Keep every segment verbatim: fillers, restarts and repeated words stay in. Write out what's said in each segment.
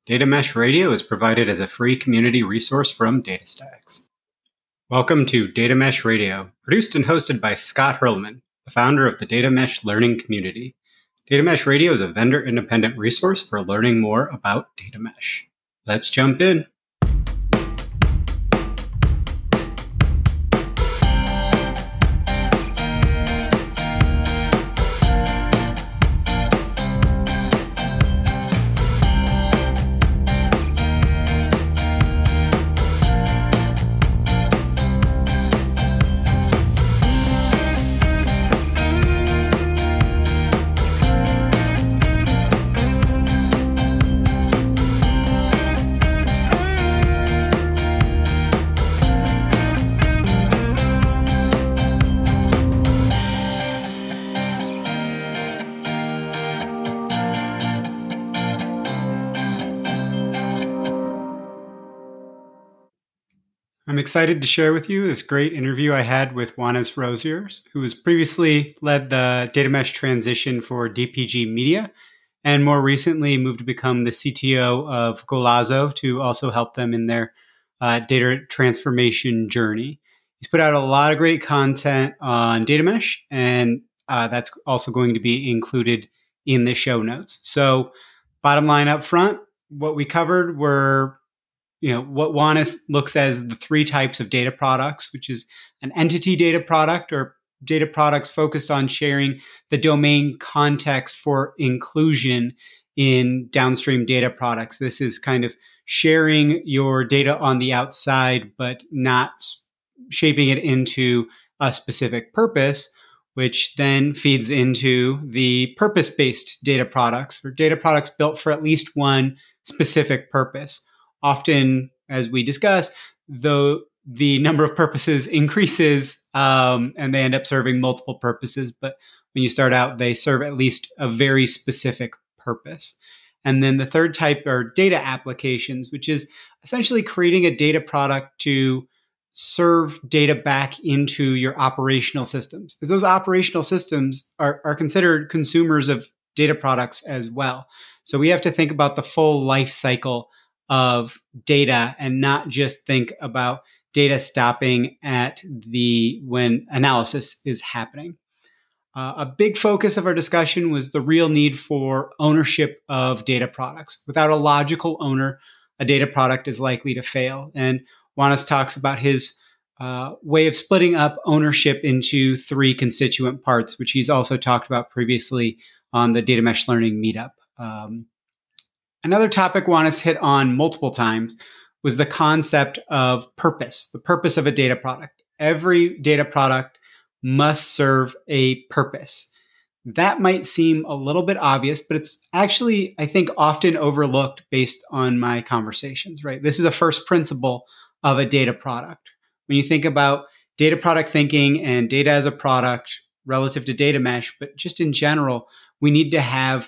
Data Mesh Radio is provided as a free community resource from DataStax. Welcome to Data Mesh Radio, produced and hosted by Scott Hurlman, the founder of the Data Mesh Learning Community. Data Mesh Radio is a vendor-independent resource for learning more about data mesh. Let's jump in. I'm excited to share with you this great interview I had with Wannes Roziers, who has previously led the data mesh transition for D P G Media, and more recently moved to become the C T O of Golazo to also help them in their uh, data transformation journey. He's put out a lot of great content on data mesh, and uh, that's also going to be included in the show notes. So, bottom line up front, what we covered were you know, what Wannes looks as the three types of data products, which is an entity data product or data products focused on sharing the domain context for inclusion in downstream data products. This is kind of sharing your data on the outside, but not shaping it into a specific purpose, which then feeds into the purpose-based data products or data products built for at least one specific purpose. Often, as we discuss, though the number of purposes increases um, and they end up serving multiple purposes. But when you start out, they serve at least a very specific purpose. And then the third type are data applications, which is essentially creating a data product to serve data back into your operational systems. Because those operational systems are, are considered consumers of data products as well. So we have to think about the full life cycle of data and not just think about data stopping at the when analysis is happening. Uh, a big focus of our discussion was the real need for ownership of data products. Without a logical owner, a data product is likely to fail. And Wannes talks about his uh, way of splitting up ownership into three constituent parts, which he's also talked about previously on the Data Mesh Learning Meetup. Um, Another topic Wannes hit on multiple times was the concept of purpose, the purpose of a data product. Every data product must serve a purpose. That might seem a little bit obvious, but it's actually, I think, often overlooked based on my conversations, right? This is a first principle of a data product. When you think about data product thinking and data as a product relative to data mesh, but just in general, we need to have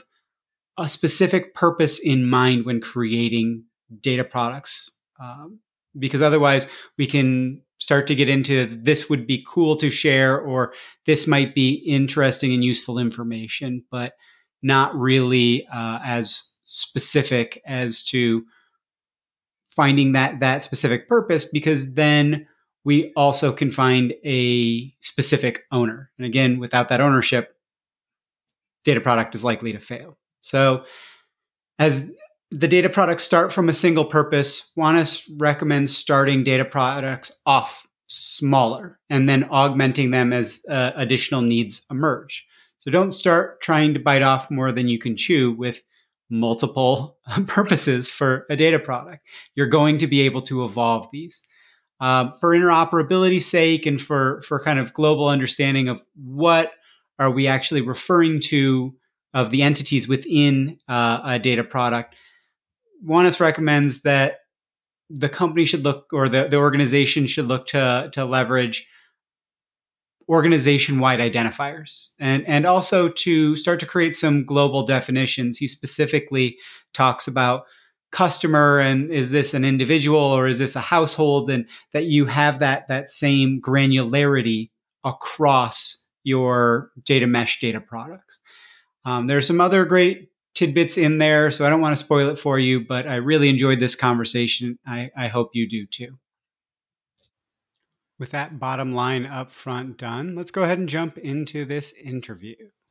a specific purpose in mind when creating data products. Um, because otherwise we can start to get into this would be cool to share, or this might be interesting and useful information, but not really uh, as specific as to finding that, that specific purpose, because then we also can find a specific owner. And again, without that ownership, data product is likely to fail. So as the data products start from a single purpose, Wannes recommends starting data products off smaller and then augmenting them as uh, additional needs emerge. So don't start trying to bite off more than you can chew with multiple purposes for a data product. You're going to be able to evolve these. Um, for interoperability's sake and for, for kind of global understanding of what are we actually referring to of the entities within uh, a data product, Wannes recommends that the company should look, or the, the organization should look to, to leverage organization-wide identifiers and, and also to start to create some global definitions. He specifically talks about customer and is this an individual or is this a household, and that you have that, that same granularity across your data mesh data products. Um, there are some other great tidbits in there, so I don't want to spoil it for you, but I really enjoyed this conversation. I, I hope you do too. With that bottom line up front done, let's go ahead and jump into this interview.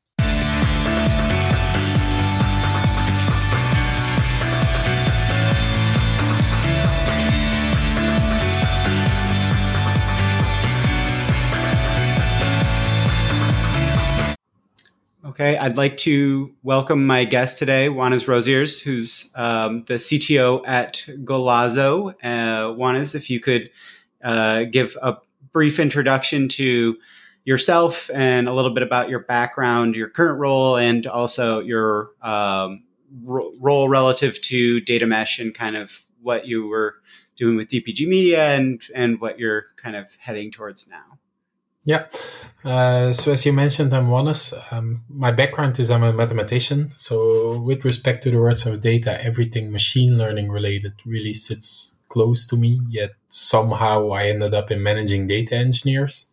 Okay, I'd like to welcome my guest today, Juanes Rosiers, who's um, the C T O at Golazo. Uh, Juanes, if you could uh, give a brief introduction to yourself and a little bit about your background, your current role, and also your um, ro- role relative to data mesh and kind of what you were doing with D P G Media and, and what you're kind of heading towards now. Yeah. Uh, so as you mentioned, I'm Juanes. Um, my background is I'm a mathematician. So with respect to the words of data, everything machine learning related really sits close to me. Yet somehow I ended up in managing data engineers.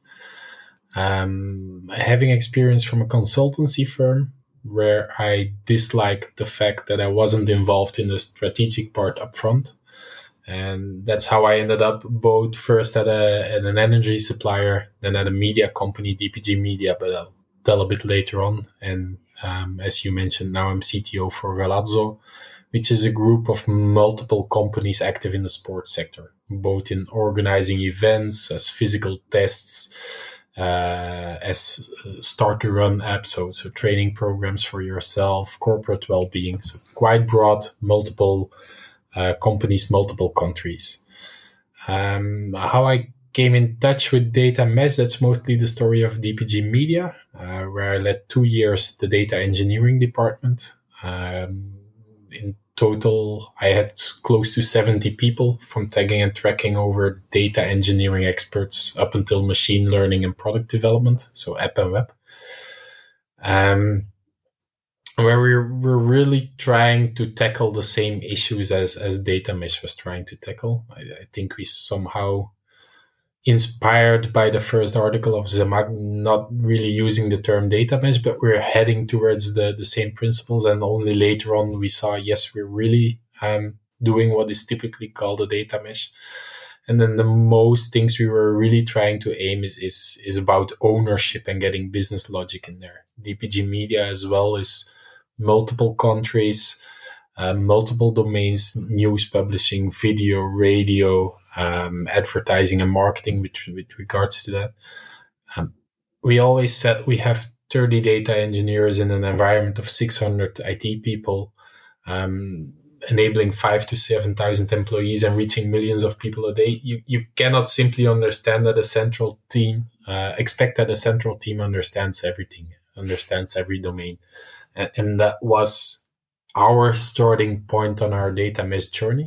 Um, having experience from a consultancy firm where I disliked the fact that I wasn't involved in the strategic part up front. And that's how I ended up both first at, a, at an energy supplier, then at a media company, D P G Media, but I'll tell a bit later on. And um, as you mentioned, now I'm C T O for Golazo, which is a group of multiple companies active in the sports sector, both in organizing events, as physical tests, uh, as start to run apps, so, so training programs for yourself, corporate well-being. So quite broad, multiple Uh, companies, multiple countries. Um, how I came in touch with data mesh, that's mostly the story of D P G Media, uh, where I led two years the data engineering department. Um, in total, I had close to seventy people, from tagging and tracking over data engineering experts up until machine learning and product development, so app and web. Um, where we're, we're really trying to tackle the same issues as, as data mesh was trying to tackle. I, I think we somehow inspired by the first article of Zermatt, not really using the term data mesh, but we're heading towards the, the same principles. And only later on we saw, yes, we're really um, doing what is typically called a data mesh. And then the most things we were really trying to aim is, is, is about ownership and getting business logic in there. D P G Media as well is multiple countries, uh, multiple domains, news publishing, video, radio, um, advertising and marketing with, with regards to that. Um, we always said we have thirty data engineers in an environment of six hundred I T people, um, enabling five to seven thousand employees and reaching millions of people a day. You, you cannot simply understand that a central team, uh, expect that a central team understands everything, understands every domain. And that was our starting point on our data mesh journey.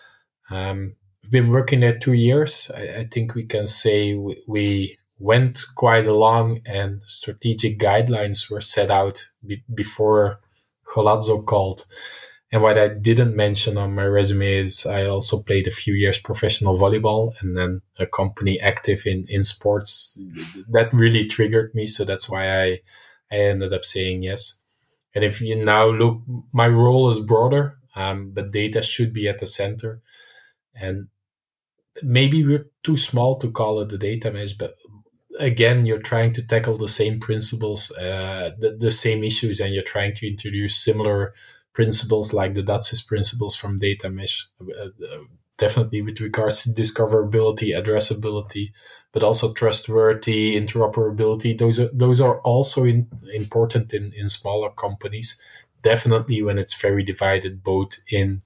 Um, we've been working there two years. I, I think we can say we, we went quite along, and strategic guidelines were set out be, before Golazo called. And what I didn't mention on my resume is I also played a few years professional volleyball and then a company active in, in sports. That really triggered me. So that's why I, I ended up saying yes. And if you now look, my role is broader, um, but data should be at the center. And maybe we're too small to call it the data mesh, but again, you're trying to tackle the same principles, uh, the, the same issues, and you're trying to introduce similar principles like the DATSIS principles from data mesh, uh, definitely with regards to discoverability, addressability, but also trustworthy, interoperability. Those are those are also in, important in, in smaller companies, definitely when it's very divided, both in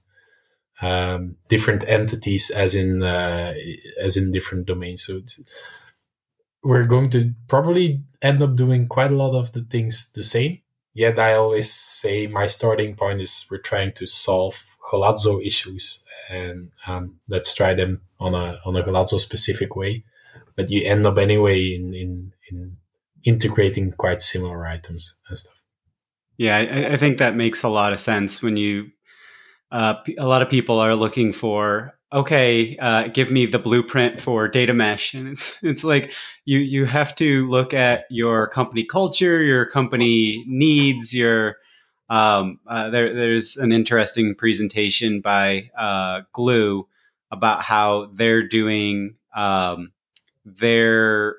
um, different entities as in uh, as in different domains. So it's, we're going to probably end up doing quite a lot of the things the same. Yet I always say my starting point is we're trying to solve Golazo issues, and um, let's try them on a on a Golazo specific way. But you end up anyway in, in, in integrating quite similar items and stuff. Yeah, I, I think that makes a lot of sense when you, uh, a lot of people are looking for, okay, uh, give me the blueprint for data mesh. And it's, it's like you, you have to look at your company culture, your company needs, your Um, uh, there, there's an interesting presentation by uh, Glue about how they're doing um, their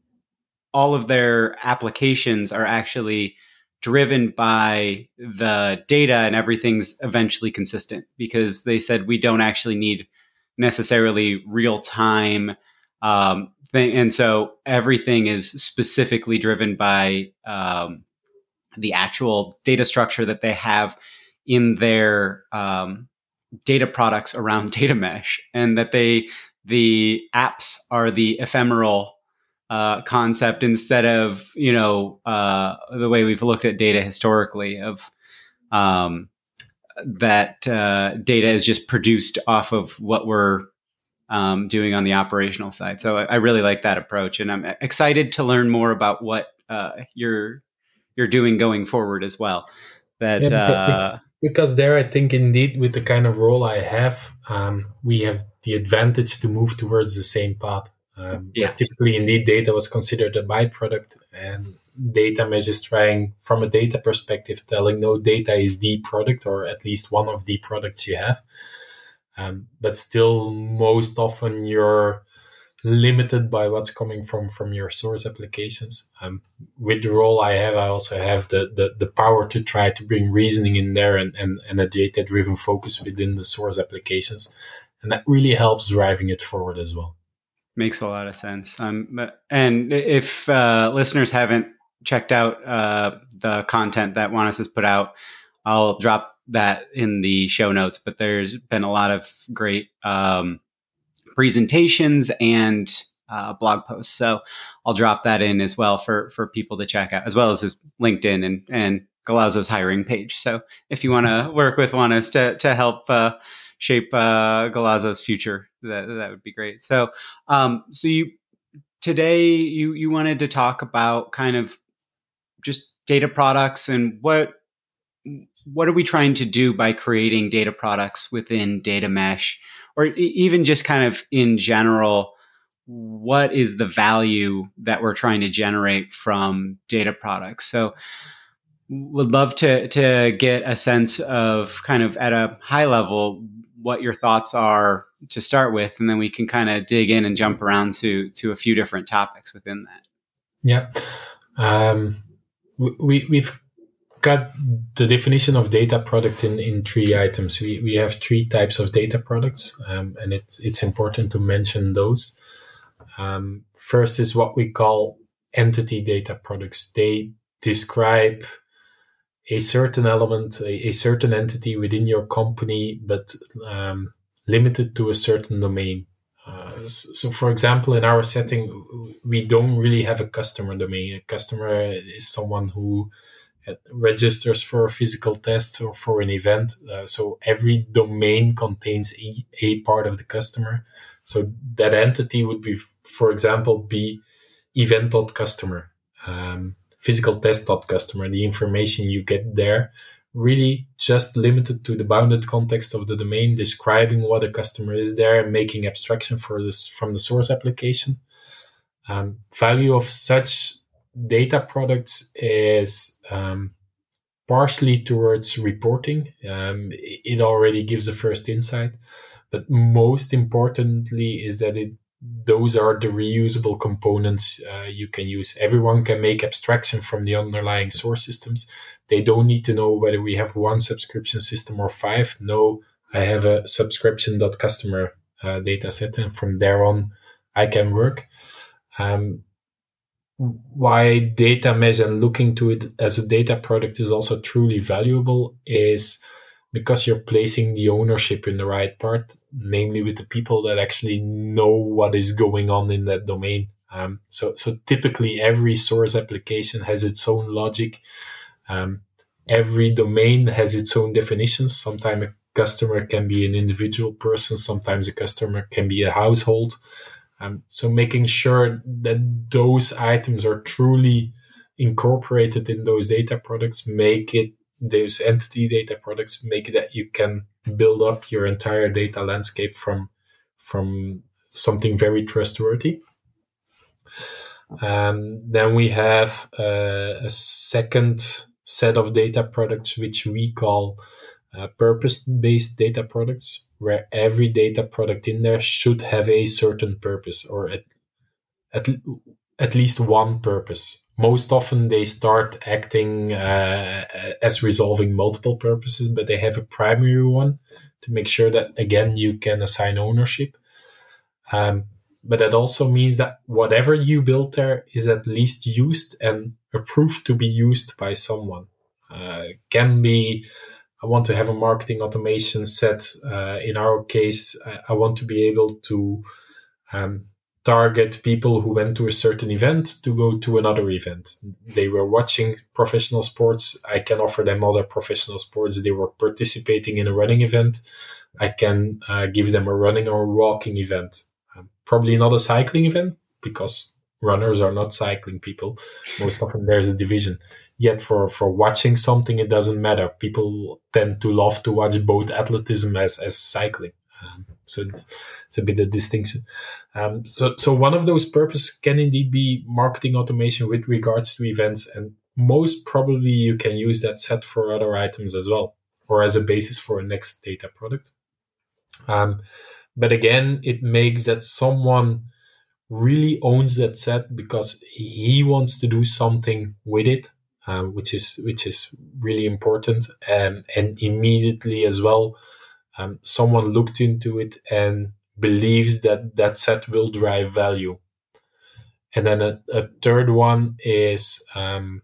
all of their applications are actually driven by the data, and everything's eventually consistent because they said we don't actually need necessarily real time um, thing, and so everything is specifically driven by um, the actual data structure that they have in their um, data products around data mesh, and that they the apps are the ephemeral uh, concept instead of you know uh, the way we've looked at data historically of um, that uh, data is just produced off of what we're um, doing on the operational side. So I, I really like that approach, and I'm excited to learn more about what uh, you're you're doing going forward as well. Yeah, That because, uh, because there, I think indeed, with the kind of role I have, um, we have the advantage to move towards the same path. Um, where yeah, typically, indeed, data was considered a byproduct, and data mesh is trying, from a data perspective, telling no, data is the product, or at least one of the products you have. Um, but still, most often you're limited by what's coming from from your source applications. Um, with the role I have, I also have the, the the power to try to bring reasoning in there, and, and, and a data driven focus within the source applications, and that really helps driving it forward as well. makes a lot of sense. Um, and if uh, listeners haven't checked out uh, the content that Juanes has put out, I'll drop that in the show notes. But there's been a lot of great um, presentations and uh, blog posts, so I'll drop that in as well for for people to check out, as well as his LinkedIn and and Galazzo's hiring page. So if you want to work with Juanes to to help uh, shape uh, Galazzo's future, that that would be great. So um, so you today you you wanted to talk about kind of just data products and what what are we trying to do by creating data products within data mesh, or even just kind of in general, what is the value that we're trying to generate from data products? So would love to to get a sense of kind of at a high level what your thoughts are to start with, and then we can kind of dig in and jump around to to a few different topics within that. Yeah. Um, we, we've got the definition of data product in, in three items. We, we have three types of data products, um, and it's, it's important to mention those. Um, first is what we call entity data products. They describe a certain element, a, a certain entity within your company, but um, limited to a certain domain. Uh, so, so, for example, in our setting, we don't really have a customer domain. A customer is someone who registers for a physical test or for an event. Uh, so every domain contains a, a part of the customer. So that entity would be, for example, be event.customer, um, physical test.customer. The information you get there really just limited to the bounded context of the domain, describing what a customer is there and making abstraction for this from the source application. Um, value of such data products is um, partially towards reporting. Um, it already gives a first insight, but most importantly is that it those are the reusable components uh, you can use. Everyone can make abstraction from the underlying source systems. They don't need to know whether we have one subscription system or five. No, I have a subscription.customer uh, data set, and from there on, I can work. Um, why data mesh and looking to it as a data product is also truly valuable is because you're placing the ownership in the right part, namely with the people that actually know what is going on in that domain. Um, so, so typically every source application has its own logic. Um, every domain has its own definitions. Sometimes a customer can be an individual person. Sometimes a customer can be a household. Um, so making sure that those items are truly incorporated in those data products, make it those entity data products, make it that you can build up your entire data landscape from from something very trustworthy. Um, then we have uh, a second set of data products, which we call uh, purpose-based data products, where every data product in there should have a certain purpose, or at, at, at least one purpose. Most often they start acting uh, as resolving multiple purposes, but they have a primary one to make sure that, again, you can assign ownership. Um, but that also means that whatever you build there is at least used and approved to be used by someone. Uh, it can be, I want to have a marketing automation set. Uh, in our case, I, I want to be able to um, target people who went to a certain event to go to another event. They were watching professional sports. I can offer them other professional sports. They were participating in a running event. I can uh, give them a running or walking event. Um, probably not a cycling event, because runners are not cycling people. Most often there's a division. Yet for, for watching something, it doesn't matter. People tend to love to watch both athleticism as, as cycling. Um, so it's a bit of distinction. Um, so, so one of those purposes can indeed be marketing automation with regards to events. And most probably you can use that set for other items as well, or as a basis for a next data product. Um, but again, it makes that someone really owns that set because he wants to do something with it, um, which is which is really important. Um, and immediately as well, um, someone looked into it and believes that that set will drive value. And then a, a third one is, um,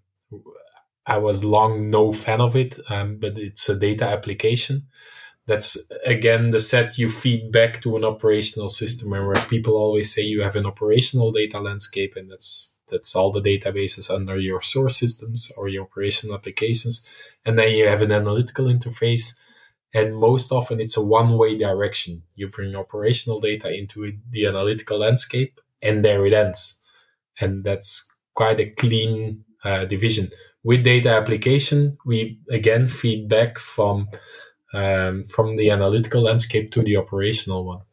I was long no fan of it, um, but it's a data application. That's, again, the set you feed back to an operational system, and where people always say you have an operational data landscape, and that's that's all the databases under your source systems or your operational applications. And then you have an analytical interface, and most often it's a one-way direction. You bring operational data into it, the analytical landscape, and there it ends. And that's quite a clean uh, division. With data application, we, again, feed back from Um, from the analytical landscape to the operational one.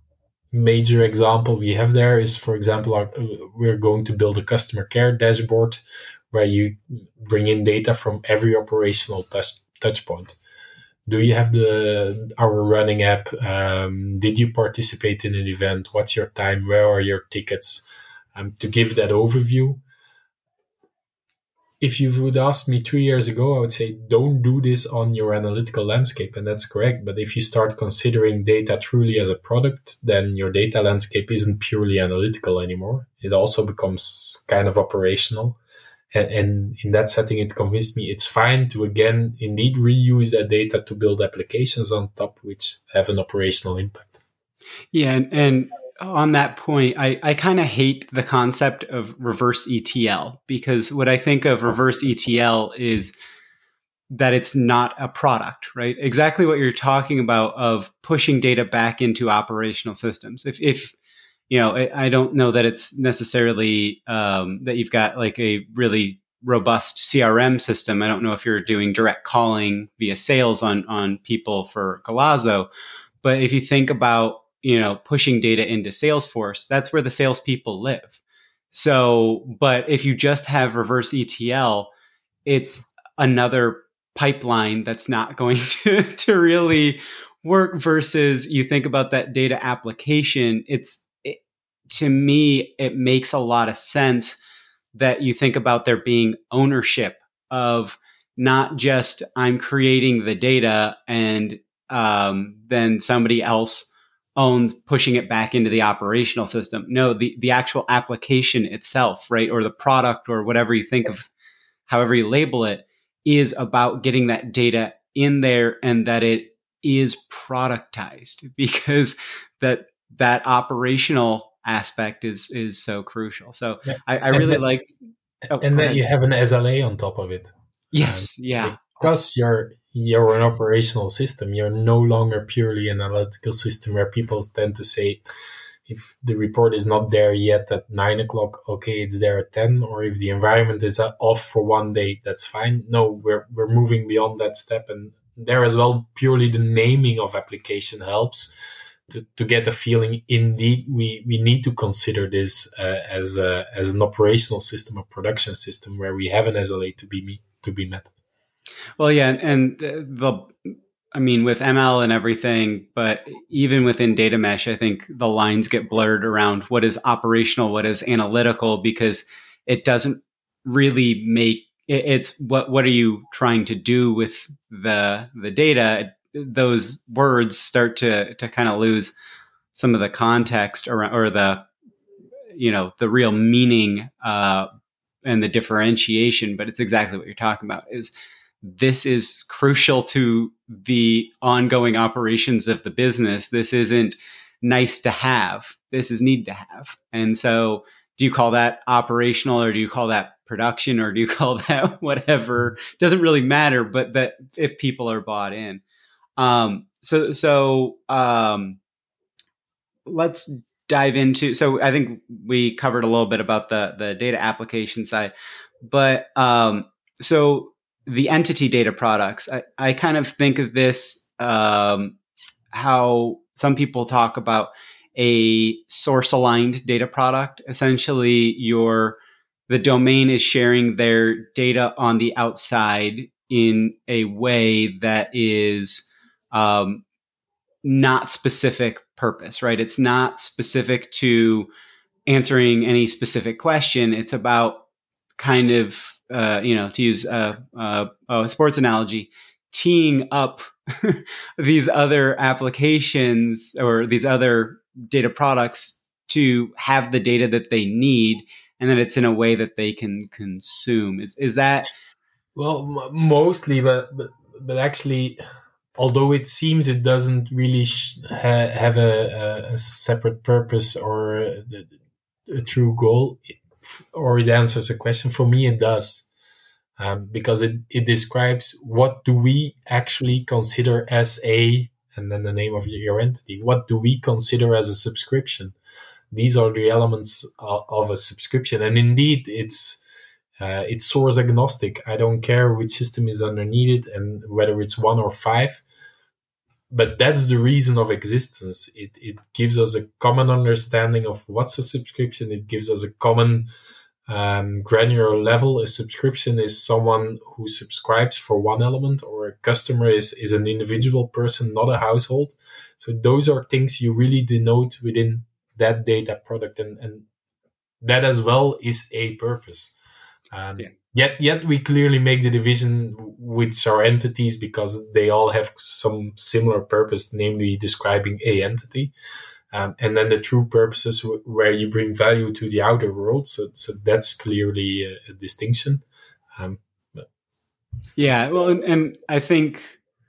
Major example we have there is, for example, our, we're going to build a customer care dashboard where you bring in data from every operational touch, touch point. Do you have the our running app? Um, did you participate in an event? What's your time? Where are your tickets? Um, to give that overview. If you would ask me three years ago, I would say, don't do this on your analytical landscape. And that's correct. But if you start considering data truly as a product, then your data landscape isn't purely analytical anymore. It also becomes kind of operational. And, and in that setting, it convinced me it's fine to, again, indeed reuse that data to build applications on top, which have an operational impact. Yeah. And, and on that point, I, I kind of hate the concept of reverse E T L, because what I think of reverse E T L is that it's not a product, right? Exactly what you're talking about of pushing data back into operational systems. If, if you know, I, I don't know that it's necessarily um, that you've got like a really robust C R M system. I don't know if you're doing direct calling via sales on, on people for Golazo, but if you think about, you know, pushing data into Salesforce, that's where the salespeople live. So, but if you just have reverse E T L, it's another pipeline that's not going to, to really work, versus you think about that data application. It's, it, to me, it makes a lot of sense that you think about there being ownership of not just I'm creating the data and um, then somebody else owns pushing it back into the operational system. No, the, the actual application itself, right? Or the product, or whatever you think of, however you label it, is about getting that data in there, and that it is productized, because that, that operational aspect is, is so crucial. So yeah. I, I really and liked, oh, and then you have an S L A on top of it. Yes. Um, yeah. Because you're, you're an operational system, you're no longer purely an analytical system where people tend to say, if the report is not there yet at nine o'clock, okay, it's there at ten. Or if the environment is off for one day, that's fine. No, we're we're moving beyond that step. And there as well, purely the naming of application helps to, to get a feeling. Indeed, we, we need to consider this uh, as a, as an operational system, a production system where we have an S L A to be to be met. Well, yeah, and the, I mean, with M L and everything, but even within data mesh, I think the lines get blurred around what is operational, what is analytical, because it doesn't really make it, it's what what are you trying to do with the the data? Those words start to to kind of lose some of the context around, or the, you know, the real meaning uh, and the differentiation. But it's exactly what you're talking about. Is this is crucial to the ongoing operations of the business. This isn't nice to have. This is need to have. And so, do you call that operational, or do you call that production, or do you call that whatever? Doesn't really matter. But that if people are bought in, um, so so um, let's dive into. So I think we covered a little bit about the the data application side, but um, so the entity data products, I, I kind of think of this, um, how some people talk about a source aligned data product. Essentially, your the domain is sharing their data on the outside in a way that is um, not specific purpose, right? It's not specific to answering any specific question. It's about kind of, uh, you know, to use a, a, a sports analogy, teeing up these other applications or these other data products to have the data that they need, and that it's in a way that they can consume. Is is that? Well, m- mostly, but, but but actually, although it seems it doesn't really sh- ha- have a, a, a separate purpose or a, a true goal, or it answers a question, for me it does. Um, because it, it describes what do we actually consider as a, and then the name of your entity, what do we consider as a subscription? These are the elements of, of a subscription. And indeed, it's uh, it's source agnostic. I don't care which system is underneath it and whether it's one or five. But that's the reason of existence. It, it gives us a common understanding of what's a subscription. It gives us a common um, granular level. A subscription is someone who subscribes for one element, or a customer is, is an individual person, not a household. So those are things you really denote within that data product. And, and that as well is a purpose. Um, Yeah. Yet, yet we clearly make the division which are entities because they all have some similar purpose, namely describing a entity. Um, and then the true purposes w- where you bring value to the outer world. So, so that's clearly a, a distinction. Um, but. Yeah. Well, and, and I think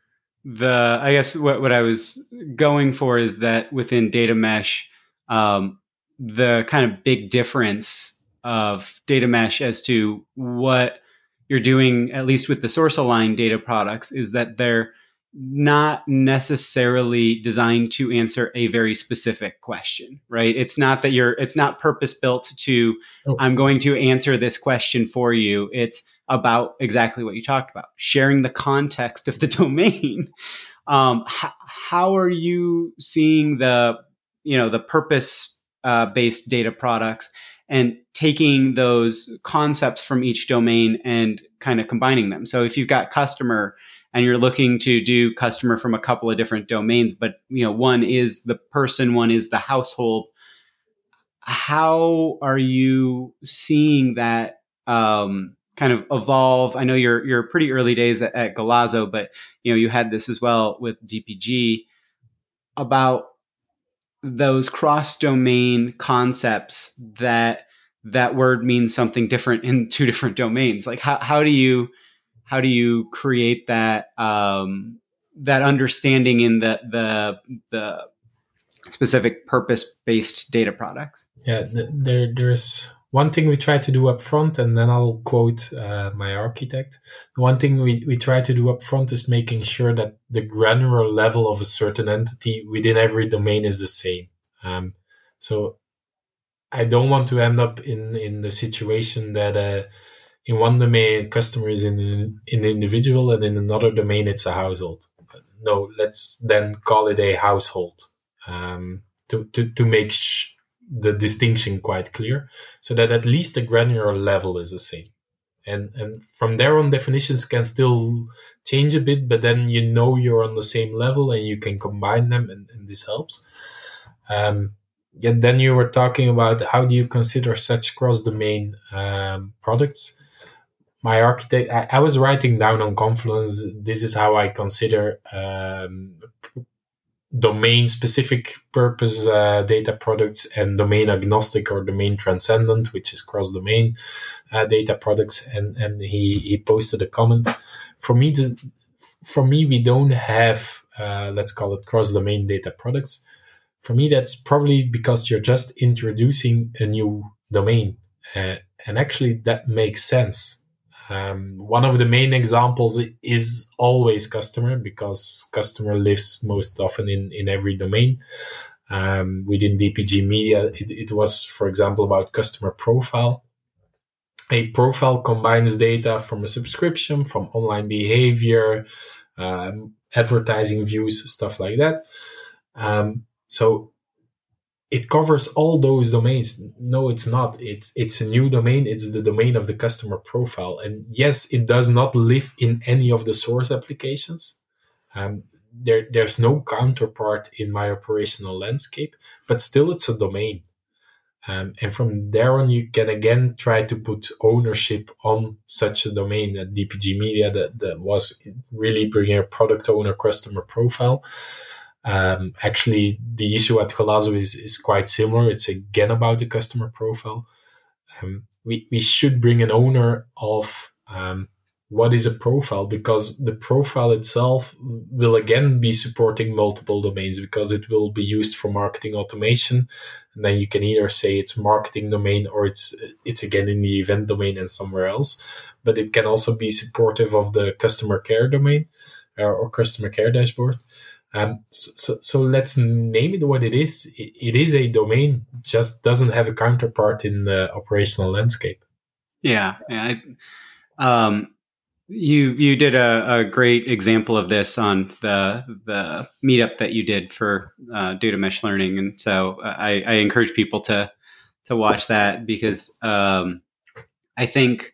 the, I guess what, what I was going for is that within data mesh, um, the kind of big difference of data mesh as to what you're doing, at least with the source aligned data products, is that they're not necessarily designed to answer a very specific question, right? It's not that you're, it's not purpose built to, Oh. I'm going to answer this question for you. It's about exactly what you talked about, sharing the context of the domain. Um, h- how are you seeing the, you know, the purpose uh, based data products and taking those concepts from each domain and kind of combining them? So if you've got customer and you're looking to do customer from a couple of different domains, but you know, one is the person, one is the household. How are you seeing that um, kind of evolve? I know you're you're pretty early days at, at Galazo, but you know you had this as well with D P G about those cross domain concepts that that word means something different in two different domains. Like how how do you how do you create that um, that understanding in the the the specific purpose based data products? Yeah, th- there, there's one thing we try to do up front, and then I'll quote uh, my architect. The one thing we, we try to do up front is making sure that the granular level of a certain entity within every domain is the same. Um, so I don't want to end up in, in the situation that uh, in one domain, customer is in an individual, and in another domain, it's a household. No, let's then call it a household um, to, to, to make sh- the distinction quite clear, so that at least the granular level is the same. And, and from there on, definitions can still change a bit, but then you know you're on the same level and you can combine them, and, and this helps. Um, yeah, then you were talking about how do you consider such cross-domain um, products. My architect, I, I was writing down on Confluence, this is how I consider um, domain-specific purpose uh, data products and domain-agnostic or domain-transcendent, which is cross-domain uh, data products. And, and he, he posted a comment. For me, to, for me, we don't have, uh, let's call it cross-domain data products. For me, that's probably because you're just introducing a new domain. Uh, and actually, that makes sense. Um, one of the main examples is always customer, because customer lives most often in, in every domain. Um, within D P G Media, it, it was, for example, about customer profile. A profile combines data from a subscription, from online behavior, um, advertising views, stuff like that. Um, so it covers all those domains. No, it's not. It's it's a new domain. It's the domain of the customer profile. And yes, it does not live in any of the source applications. Um, there, there's no counterpart in my operational landscape, but still it's a domain. Um, and from there on, you can again try to put ownership on such a domain. At D P G Media, that, that was really bringing a product owner customer profile. Um, actually, the issue at Golazo is, is quite similar. It's again about the customer profile. Um, we, we should bring an owner of um, what is a profile, because the profile itself will again be supporting multiple domains, because it will be used for marketing automation. And then you can either say it's marketing domain or it's it's again in the event domain and somewhere else. But it can also be supportive of the customer care domain or, or customer care dashboard. Um, so, so, so let's name it what it is. It, it is a domain, just doesn't have a counterpart in the operational landscape. Yeah, yeah. I, um, you you did a, a great example of this on the the meetup that you did for uh, data mesh learning, and so I, I encourage people to to watch that, because um, I think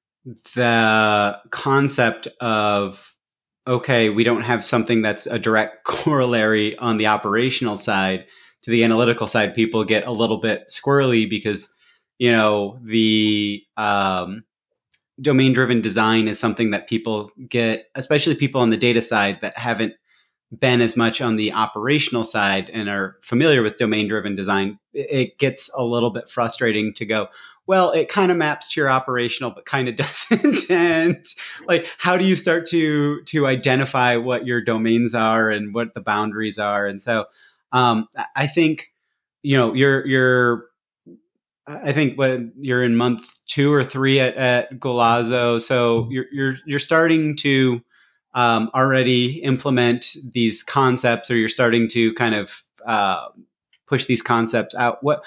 the concept of, okay, we don't have something that's a direct corollary on the operational side to the analytical side, people get a little bit squirrely, because, you know, the um, domain-driven design is something that people get, especially people on the data side that haven't been as much on the operational side and are familiar with domain-driven design. It gets a little bit frustrating to go, well, it kind of maps to your operational, but kind of doesn't. And like, how do you start to to identify what your domains are and what the boundaries are? And so, um, I think, you know, you're you're, I think what you're in month two or three at, at Golazo, so you're you're you're starting to um, already implement these concepts, or you're starting to kind of uh, push these concepts out. What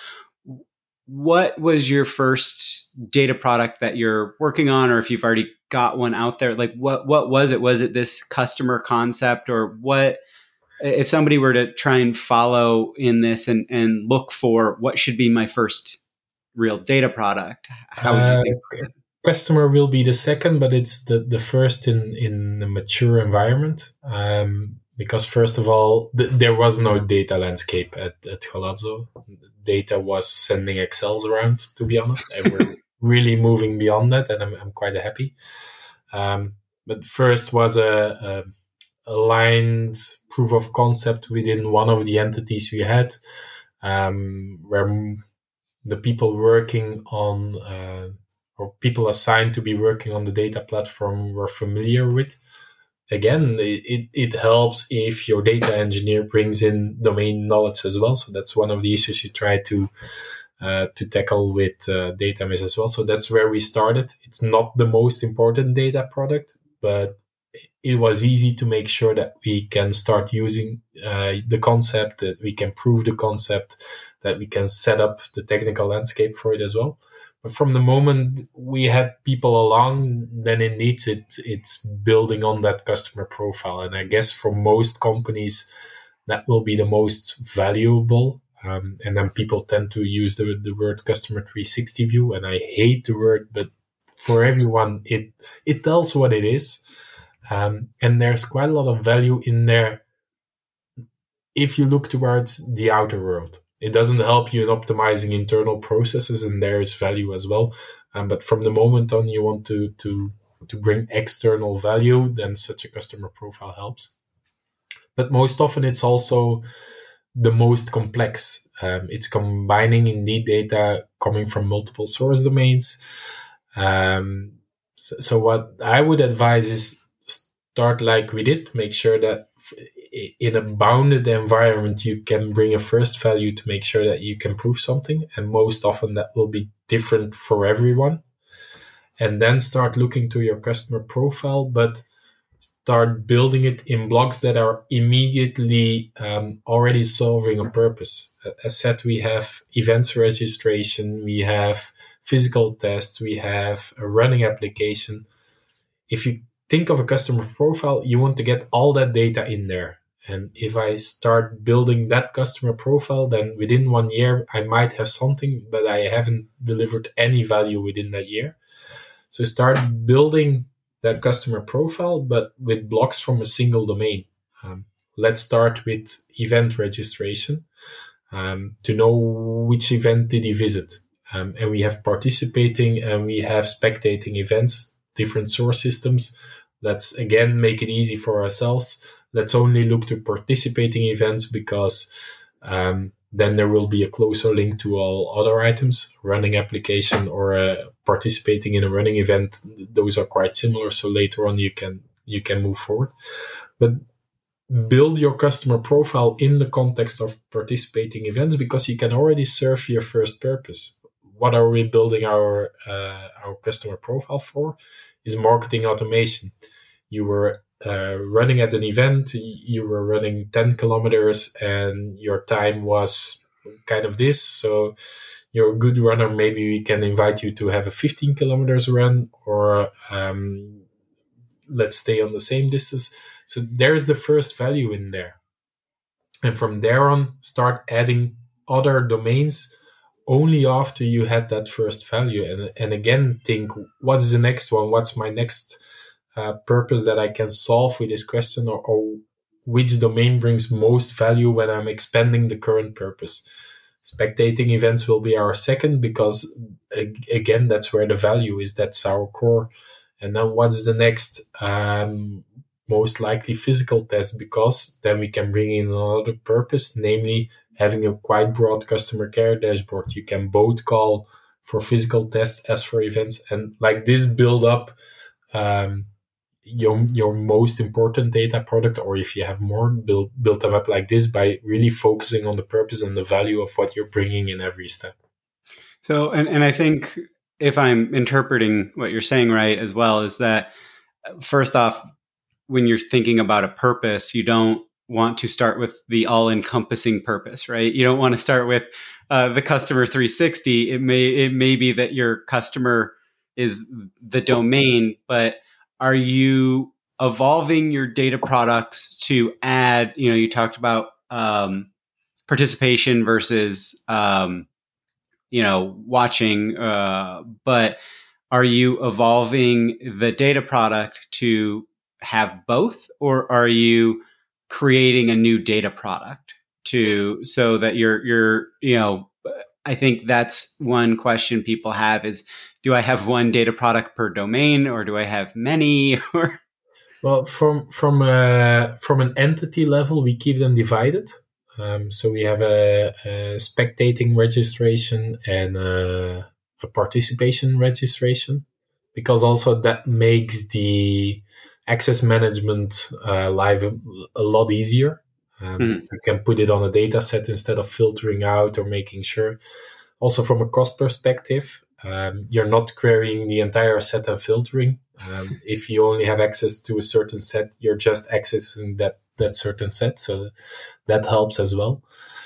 What was your first data product that you're working on, or if you've already got one out there? Like, what what was it? Was it this customer concept, or what? If somebody were to try and follow in this and and look for what should be my first real data product, how would you Uh, think about it? customer will be the second, but it's the, the first in, in a mature environment. Um, because first of all, th- there was no data landscape at, at Golazo. Data was sending Excels around, to be honest. And we're really moving beyond that, and I'm, I'm quite happy. Um, but first was a, a aligned proof of concept within one of the entities we had, um, where the people working on uh, or people assigned to be working on the data platform were familiar with. Again, it, it helps if your data engineer brings in domain knowledge as well. So that's one of the issues you try to uh, to tackle with uh, data mesh as well. So that's where we started. It's not the most important data product, but it was easy to make sure that we can start using uh, the concept, that we can prove the concept, that we can set up the technical landscape for it as well. But from the moment we had people along, then indeed it, it's building on that customer profile. And I guess for most companies, that will be the most valuable. Um, and then people tend to use the, the word customer three sixty view. And I hate the word, but for everyone, it it tells what it is. Um, and there's quite a lot of value in there if you look towards the outer world. It doesn't help you in optimizing internal processes, and there is value as well. Um, but from the moment on you want to, to, to bring external value, then such a customer profile helps. But most often it's also the most complex. Um, it's combining indeed data coming from multiple source domains. Um, so, so what I would advise is start like we did, make sure that in a bounded environment, you can bring a first value to make sure that you can prove something. And most often that will be different for everyone. And then start looking to your customer profile, but start building it in blocks that are immediately um, already solving a purpose. As said, we have events registration, we have physical tests, we have a running application. If you think of a customer profile, you want to get all that data in there. And if I start building that customer profile, then within one year, I might have something, but I haven't delivered any value within that year. So start building that customer profile, but with blocks from a single domain. Um, let's start with event registration um, to know which event did he visit. Um, and we have participating and we have spectating events, different source systems. Let's again make it easy for ourselves. Let's only look to participating events because um, then there will be a closer link to all other items, running application or uh, participating in a running event. Those are quite similar. So later on you can, you can move forward, but build your customer profile in the context of participating events because you can already serve your first purpose. What are we building our, uh, our customer profile for? Is marketing automation. You were uh, running at an event, you were running ten kilometers and your time was kind of this. So you're a good runner. Maybe we can invite you to have a fifteen kilometers run or um, let's stay on the same distance. So there's the first value in there. And from there on, start adding other domains only after you had that first value. And, and again, think, what is the next one? What's my next uh, purpose that I can solve with this question? Or, or which domain brings most value when I'm expanding the current purpose? Spectating events will be our second because, again, that's where the value is. That's our core. And then what's the next? Um, most likely physical test, because then we can bring in another purpose, namely having a quite broad customer care dashboard. You can both call for physical tests as for events, and like this build up um, your your most important data product, or if you have more, build build them up like this by really focusing on the purpose and the value of what you're bringing in every step. So, and, and I think if I'm interpreting what you're saying right as well, is that first off, when you're thinking about a purpose, you don't want to start with the all-encompassing purpose, right? You don't want to start with uh, the customer three sixty. It may it may be that your customer is the domain, but are you evolving your data products to add? You know, you talked about um, participation versus um, you know watching, uh, but are you evolving the data product to have both, or are you creating a new data product to so that you're you're you know I think that's one question people have is, do I have one data product per domain or do I have many? Or well, from from uh, from an entity level, we keep them divided. Um, so we have a, a spectating registration and a, a participation registration, because also that makes the access management uh, live a, a lot easier. Um, mm-hmm. You can put it on a data set instead of filtering out or making sure. Also, from a cost perspective, um, you're not querying the entire set and filtering. Um, if you only have access to a certain set, you're just accessing that, that certain set. So that helps as well.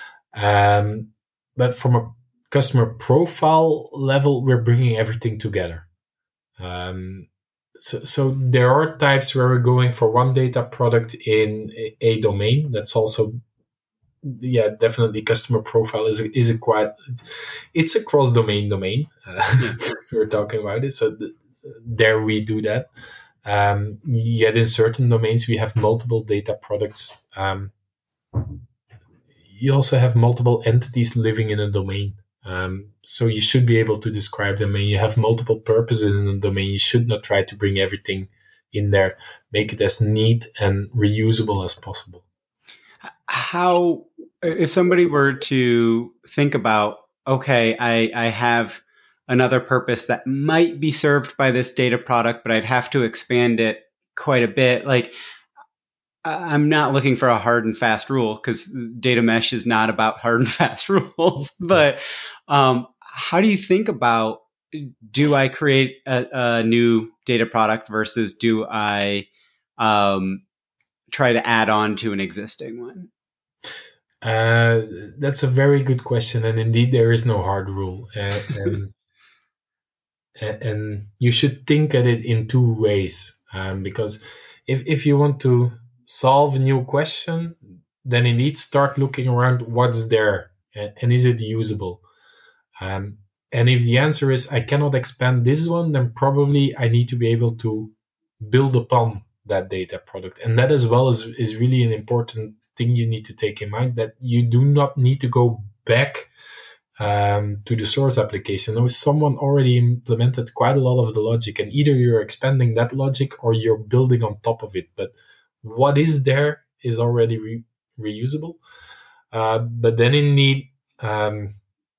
Um, but from a customer profile level, we're bringing everything together. Um, So, so there are types where we're going for one data product in a, a domain. That's also, yeah, definitely customer profile is a, is a quite, it's a cross domain domain. Uh, we're talking about it. So the, there we do that. Um, yet in certain domains, we have multiple data products. Um, you also have multiple entities living in a domain. Um, so you should be able to describe them, and you have multiple purposes in a domain. You should not try to bring everything in there. Make it as neat and reusable as possible. How, if somebody were to think about, okay, I, I have another purpose that might be served by this data product, but I'd have to expand it quite a bit. Like, I'm not looking for a hard and fast rule, because data mesh is not about hard and fast rules. But um, how do you think about, do I create a, a new data product versus do I um, try to add on to an existing one? Uh, that's a very good question, and indeed there is no hard rule, uh, and and you should think at it in two ways. Um, because if if you want to solve a new question, then indeed start looking around what's there and, and is it usable. Um, and if the answer is I cannot expand this one, then probably I need to be able to build upon that data product, and that as well is is really an important thing you need to take in mind, that you do not need to go back um, to the source application. No, someone already implemented quite a lot of the logic, and either you're expanding that logic or you're building on top of it. But what is there is already re- reusable. Uh, but then indeed, um,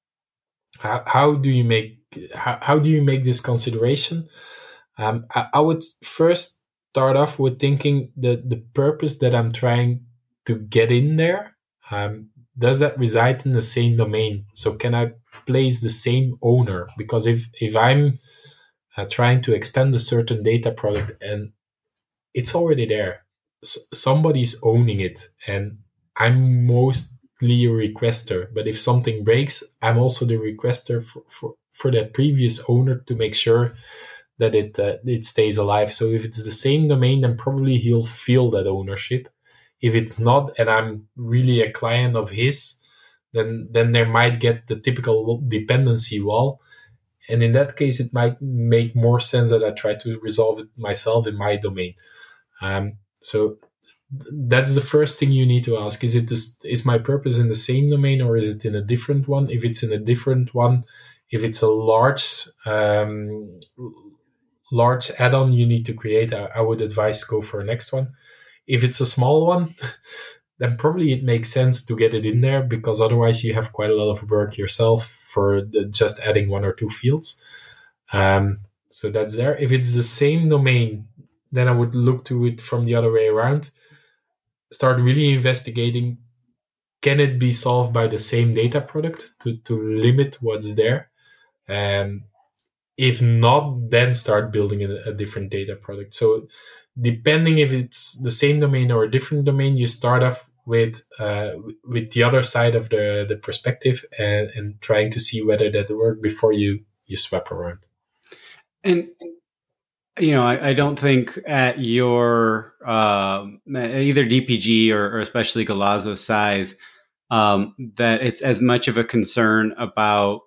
how, how do you make how, how do you make this consideration? Um, I, I would first start off with thinking that the purpose that I'm trying to get in there, um, does that reside in the same domain? So can I place the same owner? Because if if I'm uh, trying to expand a certain data product and it's already there, S- somebody's owning it, and I'm mostly a requester. But if something breaks, I'm also the requester for, for, for that previous owner to make sure that it uh, it stays alive. So if it's the same domain, then probably he'll feel that ownership. If it's not, and I'm really a client of his, then then there might get the typical dependency wall. And in that case, it might make more sense that I try to resolve it myself in my domain. Um, so that's the first thing you need to ask. Is it this, is my purpose in the same domain, or is it in a different one? If it's in a different one, if it's a large um, large add-on you need to create, I, I would advise go for a next one. If it's a small one, then probably it makes sense to get it in there, because otherwise you have quite a lot of work yourself for the, just adding one or two fields. Um, so that's there. If it's the same domain, then I would look to it from the other way around. Start really investigating, can it be solved by the same data product to, to limit what's there? Um, if not, then start building a, a different data product. So depending if it's the same domain or a different domain, you start off with uh, with the other side of the, the perspective and, and trying to see whether that works before you, you swap around. And, you know, I, I don't think at your uh, either D P G or, or especially Golazo size um, that it's as much of a concern about,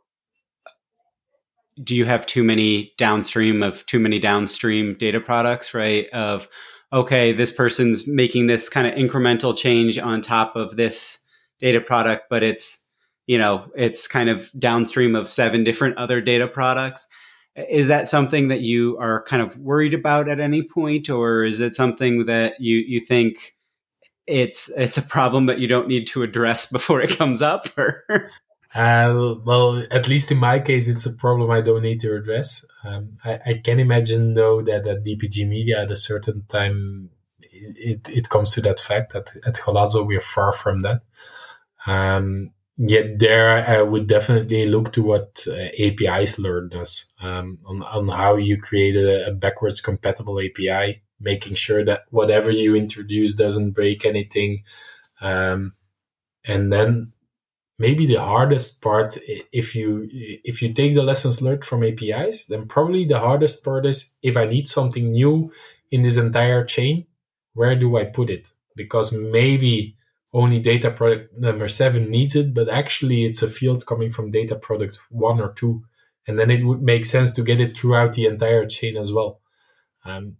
do you have too many downstream of too many downstream data products, right? Of, okay, this person's making this kind of incremental change on top of this data product, but it's, you know, it's kind of downstream of seven different other data products. Is that something that you are kind of worried about at any point, or is it something that you, you think it's it's a problem that you don't need to address before it comes up? Or Uh, well, at least in my case, it's a problem I don't need to address. Um, I, I can imagine, though, that at D P G Media, at a certain time, it, it comes to that fact that at Golazo, we are far from that. Um, yet there, I would definitely look to what uh, A P Is learned us um, on, on how you create a, a backwards compatible A P I, making sure that whatever you introduce doesn't break anything. Um, and then maybe the hardest part, if you if you take the lessons learned from A P Is, then probably the hardest part is, if I need something new in this entire chain, where do I put it? Because maybe only data product number seven needs it, but actually it's a field coming from data product one or two, and then it would make sense to get it throughout the entire chain as well. Um,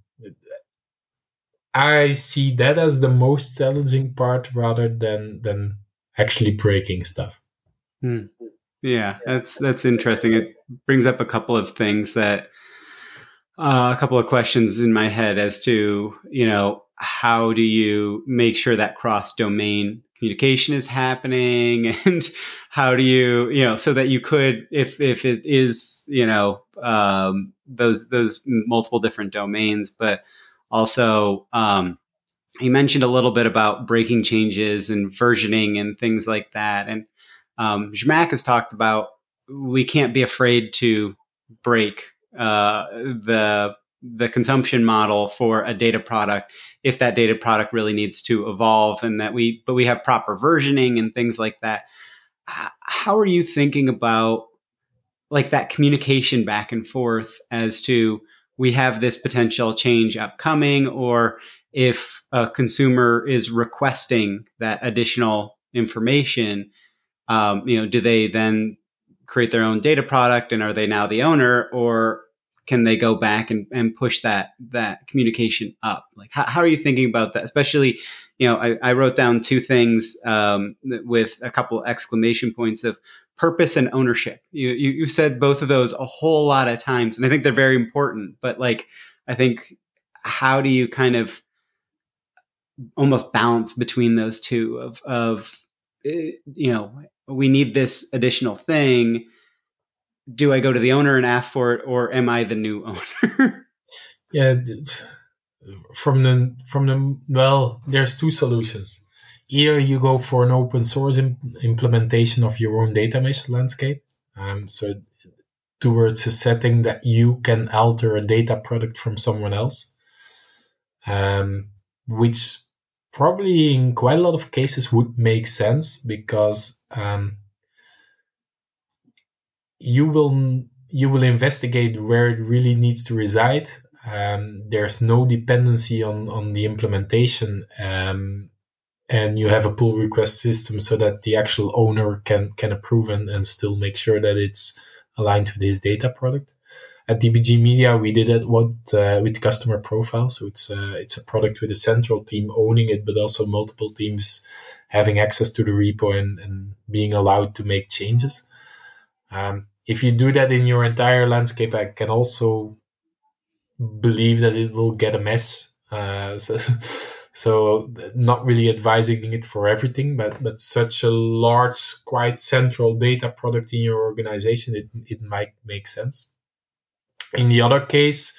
I see that as the most challenging part rather than than actually breaking stuff. Hmm. Yeah, that's that's interesting. It brings up a couple of things that uh, a couple of questions in my head as to, you know, how do you make sure that cross domain communication is happening, and how do you, you know, so that you could, if if it is, you know, um, those those multiple different domains, but also um, you mentioned a little bit about breaking changes and versioning and things like that. And um, Zhamak has talked about we can't be afraid to break uh, the the consumption model for a data product if that data product really needs to evolve, and that we but we have proper versioning and things like that. How are you thinking about like that communication back and forth as to we have this potential change upcoming, or if a consumer is requesting that additional information, um, you know, do they then create their own data product, and are they now the owner, or can they go back and, and push that that communication up? Like, how, how are you thinking about that? Especially, you know, I, I wrote down two things um, with a couple exclamation points of purpose and ownership. You, you you said both of those a whole lot of times, and I think they're very important. But like, I think, how do you kind of almost balance between those two of of eh, you know, we need this additional thing. Do I go to the owner and ask for it, or am I the new owner? Yeah, from the from the well, there's two solutions. Either you go for an open source imp- implementation of your own data mesh landscape, um, so towards a setting that you can alter a data product from someone else, um, which probably in quite a lot of cases would make sense, because um, you will you will investigate where it really needs to reside. Um, there's no dependency on on the implementation, um, and you have a pull request system so that the actual owner can can approve and, and still make sure that it's aligned with his data product. At D P G Media, we did it what uh, with customer profile. So it's uh, it's a product with a central team owning it, but also multiple teams having access to the repo and, and being allowed to make changes. Um, if you do that in your entire landscape, I can also believe that it will get a mess. Uh, so, so not really advising it for everything, but but such a large, quite central data product in your organization, it it might make sense. In the other case,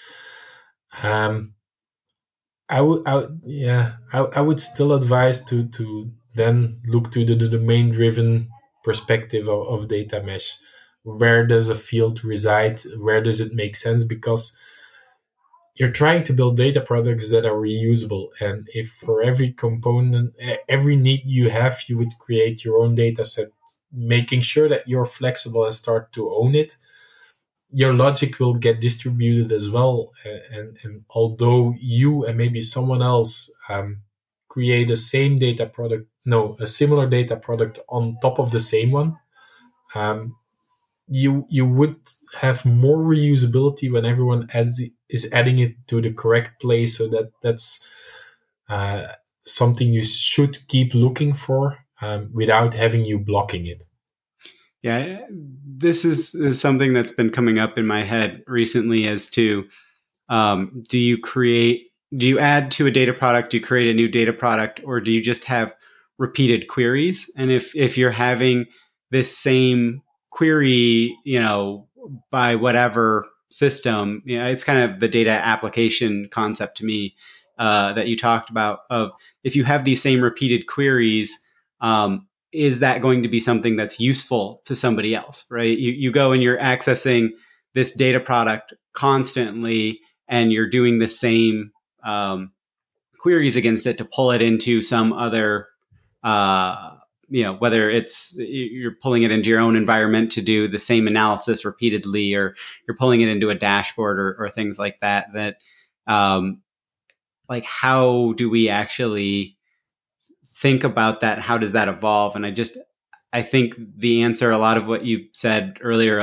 um, I would, I would, yeah, I, I would still advise to to then look to the, the domain-driven perspective of, of data mesh. Where does a field reside? Where does it make sense? Because you're trying to build data products that are reusable, and if for every component, every need you have, you would create your own data set, making sure that you're flexible and start to own it, your logic will get distributed as well. And, and, and although you and maybe someone else um, create the same data product, no, a similar data product on top of the same one, um, you you would have more reusability when everyone adds it, is adding it to the correct place. So that that's uh, something you should keep looking for um, without having you blocking it. Yeah, this is, is something that's been coming up in my head recently as to um, do you create, do you add to a data product, do you create a new data product, or do you just have repeated queries? And if, if you're having this same query, you know, by whatever system, you know, it's kind of the data application concept to me uh, that you talked about of if you have these same repeated queries, um, is that going to be something that's useful to somebody else, right? You, you go and you're accessing this data product constantly, and you're doing the same um, queries against it to pull it into some other, uh, you know, whether it's you're pulling it into your own environment to do the same analysis repeatedly, or you're pulling it into a dashboard, or, or things like that, that um, like, how do we actually think about that? How does that evolve? And I just, I think the answer, a lot of what you said earlier of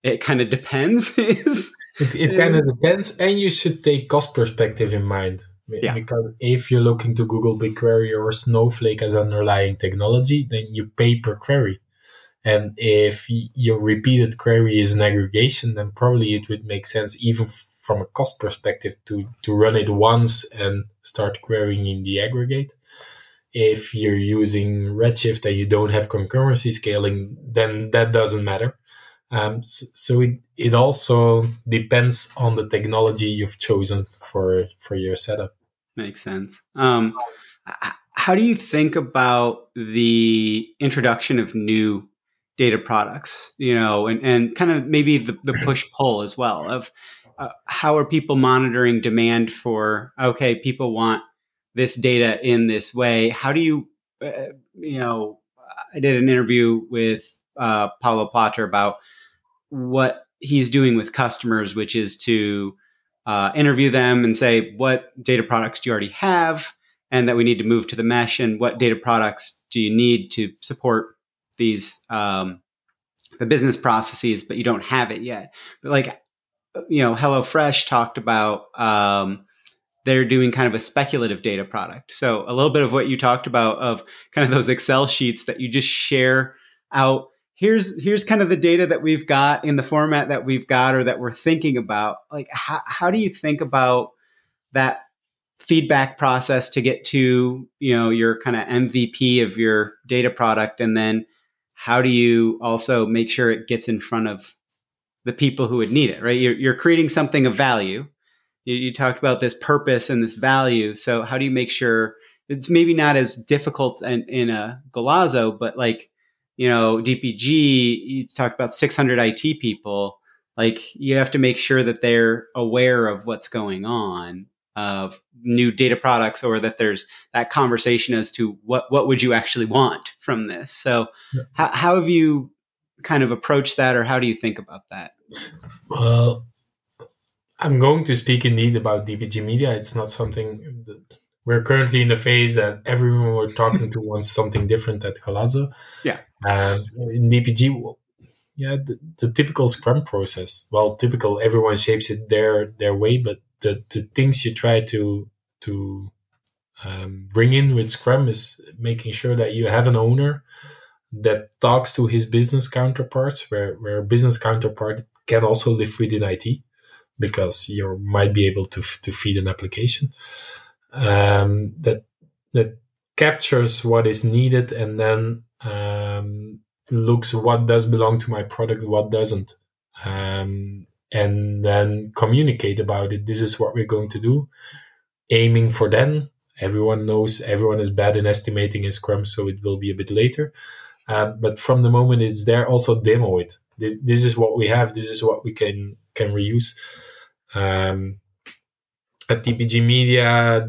it kind of depends. is, It, it kind of depends, and you should take cost perspective in mind. Yeah. Because if you're looking to Google BigQuery or Snowflake as underlying technology, then you pay per query. And if your repeated query is an aggregation, then probably it would make sense, even from a cost perspective, to, to run it once and start querying in the aggregate. If you're using Redshift and you don't have concurrency scaling, then that doesn't matter. Um, so, so it, it also depends on the technology you've chosen for, for your setup. Makes sense. Um, how do you think about the introduction of new data products, you know, and, and kind of maybe the, the push-pull as well of uh, how are people monitoring demand for, okay, people want this data in this way. How do you, uh, you know, I did an interview with uh, Paulo Platter about what he's doing with customers, which is to uh, interview them and say, what data products do you already have? And that we need to move to the mesh, and what data products do you need to support these, um, the business processes, but you don't have it yet. But like, you know, HelloFresh talked about, um, they're doing kind of a speculative data product. So a little bit of what you talked about of kind of those Excel sheets that you just share out. Here's here's kind of the data that we've got in the format that we've got or that we're thinking about. Like, how, how do you think about that feedback process to get to, you know, your kind of M V P of your data product? And then how do you also make sure it gets in front of the people who would need it, right? You're, you're creating something of value. You, you talked about this purpose and this value. So how do you make sure it's maybe not as difficult in, in a Golazo, but like, you know, D P G, you talked about six hundred I T people. Like, you have to make sure that they're aware of what's going on, of new data products, or that there's that conversation as to what, what would you actually want from this? So yeah. how, how have you kind of approached that, or how do you think about that? Well, I'm going to speak indeed about D P G Media. It's not something that we're currently in the phase that everyone we're talking to wants something different at Golazo. Yeah. And in D P G, yeah, the, the typical Scrum process. Well, typical, everyone shapes it their their way, but the, the things you try to to um, bring in with Scrum is making sure that you have an owner that talks to his business counterparts, where where a business counterpart can also live within I T, because you might be able to to feed an application um, that that captures what is needed, and then um, looks what does belong to my product, what doesn't, um, and then communicate about it. This is what we're going to do, aiming for then. Everyone knows everyone is bad in estimating in Scrum, so it will be a bit later. Um, but from the moment it's there, also demo it. This this is what we have. This is what we can can reuse. Um, at D P G Media,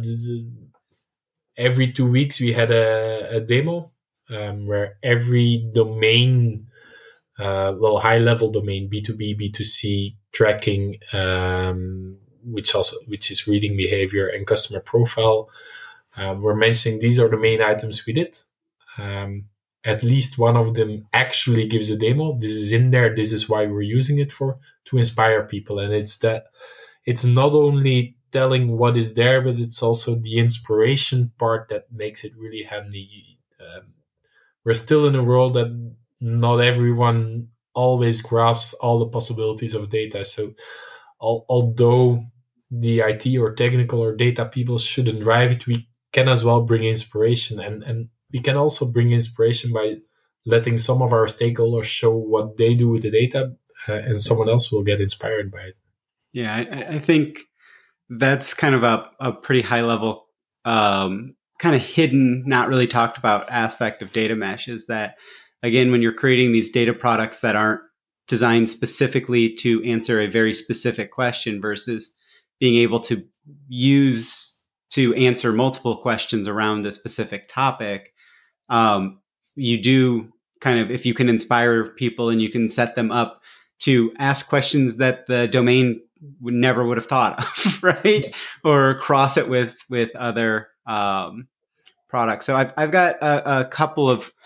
every two weeks we had a, a demo um, where every domain, uh, well, high level domain, B two B, B two C tracking, um, which also which is reading behavior and customer profile. Um, we're mentioning these are the main items we did. Um, at least one of them actually gives a demo. This is in there. This is why we're using it for, to inspire people. And it's that it's not only telling what is there, but it's also the inspiration part that makes it really handy. Um, we're still in a world that not everyone always grasps all the possibilities of data. So al- although the I T or technical or data people shouldn't drive it, we can as well bring inspiration. And, and we can also bring inspiration by letting some of our stakeholders show what they do with the data, uh, and someone else will get inspired by it. Yeah, I, I think that's kind of a, a pretty high level, um, kind of hidden, not really talked about aspect of data mesh is that, again, when you're creating these data products that aren't designed specifically to answer a very specific question versus being able to use to answer multiple questions around a specific topic, um, you do kind of, if you can inspire people and you can set them up to ask questions that the domain would never would have thought of, right? Or cross it with with other um, products. So I've I've got a, a couple of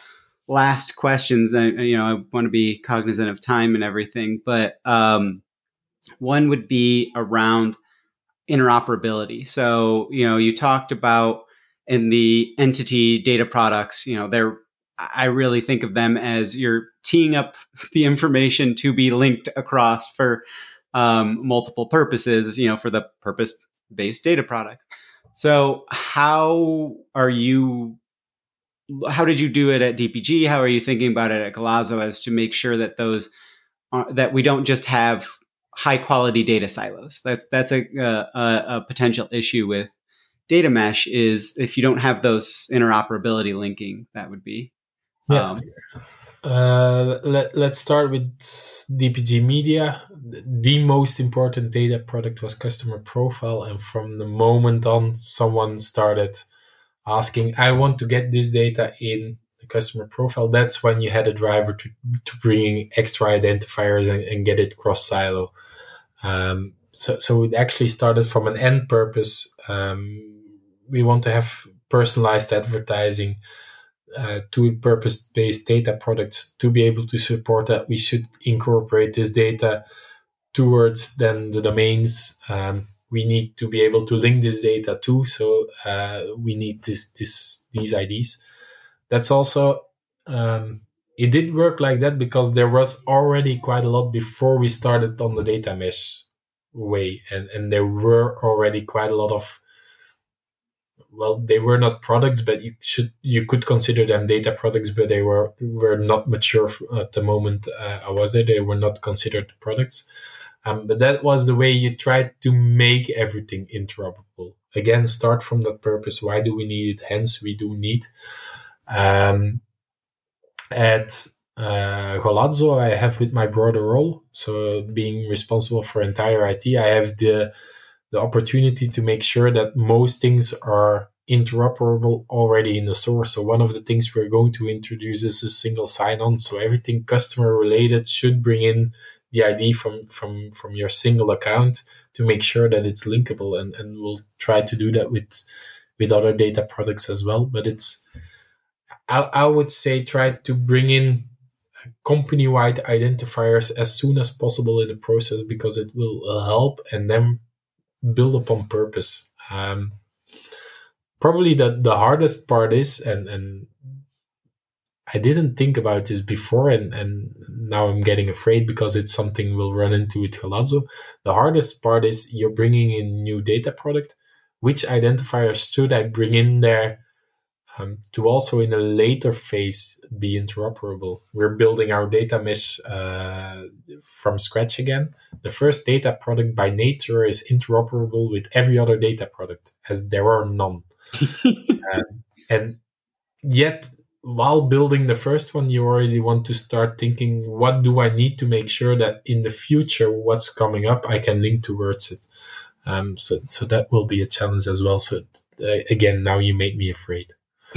last questions. And you know, I want to be cognizant of time and everything, but um, one would be around interoperability. So, you know, you talked about in the entity data products, you know, they're, I really think of them as you're teeing up the information to be linked across for um, multiple purposes, you know, for the purpose based data products. So, how are you? How did you do it at D P G? How are you thinking about it at Golazo as to make sure that those are, that we don't just have high quality data silos? That's that's a, a a potential issue with data mesh is if you don't have those interoperability linking, that would be. Yeah. Um, uh, let, let's start with D P G Media. The most important data product was customer profile. And from the moment on, someone started asking, I want to get this data in the customer profile. That's when you had a driver to, to bring extra identifiers and, and get it cross silo. Um, so, so it actually started from an end purpose. Um, we want to have personalized advertising uh, to purpose-based data products. To be able to support that, we should incorporate this data towards then the domains. Um, we need to be able to link this data too. So uh, we need this, this, these I Ds. That's also, um, it did work like that because there was already quite a lot before we started on the data mesh way. And, and there were already quite a lot of, well, they were not products, but you should, you could consider them data products, but they were, were not mature at the moment uh, I was there. They were not considered products. Um, but that was the way you tried to make everything interoperable. Again, start from that purpose. Why do we need it? Hence, we do need. Um, at uh, Golazo, I have with my broader role, so being responsible for entire I T, I have the the opportunity to make sure that most things are interoperable already in the source. So one of the things we're going to introduce is a single sign-on. So everything customer related should bring in the I D from, from, from your single account to make sure that it's linkable. And, and we'll try to do that with, with other data products as well. But it's, I, I would say, try to bring in company-wide identifiers as soon as possible in the process, because it will help and then build upon purpose. Um, probably the, the hardest part is, and, and I didn't think about this before, and, and now I'm getting afraid because it's something we'll run into with Golazo. The hardest part is you're bringing in new data product. Which identifiers should I bring in there um, to also in a later phase be interoperable? We're building our data mesh uh, from scratch again. The first data product by nature is interoperable with every other data product, as there are none. um, and yet, while building the first one, you already want to start thinking, what do I need to make sure that in the future, what's coming up, I can link towards it. Um, so, so that will be a challenge as well. So uh, again, now you make me afraid.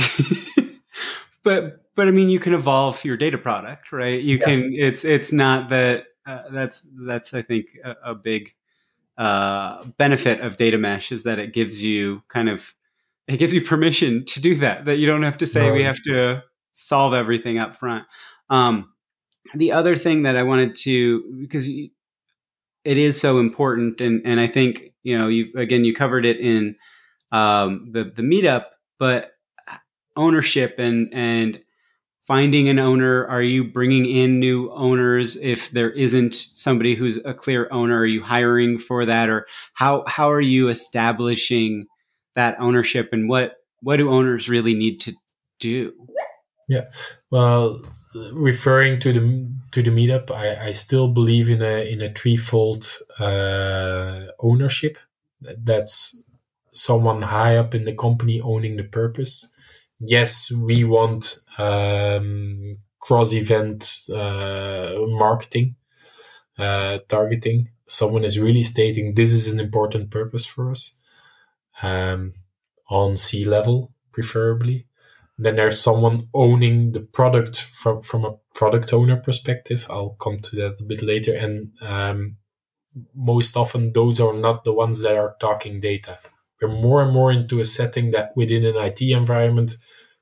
but but I mean, you can evolve your data product, right? You yeah. can. It's it's not that. Uh, that's that's I think a, a big uh, benefit of data mesh is that it gives you kind of it gives you permission to do that. That you don't have to say no. we have to solve everything up front. Um, the other thing that I wanted to, because it is so important, and and I think you know you again you covered it in um, the the meetup, but ownership and and finding an owner. Are you bringing in new owners if there isn't somebody who's a clear owner? Are you hiring for that, or how how are you establishing that ownership, and what what do owners really need to do? Yeah, well, referring to the to the meetup, I, I still believe in a in a threefold uh, ownership. That's someone high up in the company owning the purpose. Yes, we want um, cross-event uh, marketing, uh, targeting. Someone is really stating this is an important purpose for us, um, on C-level, preferably. Then there's someone owning the product from, from a product owner perspective. I'll come to that a bit later. And um, most often, those are not the ones that are talking data. We're more and more into a setting that within an I T environment,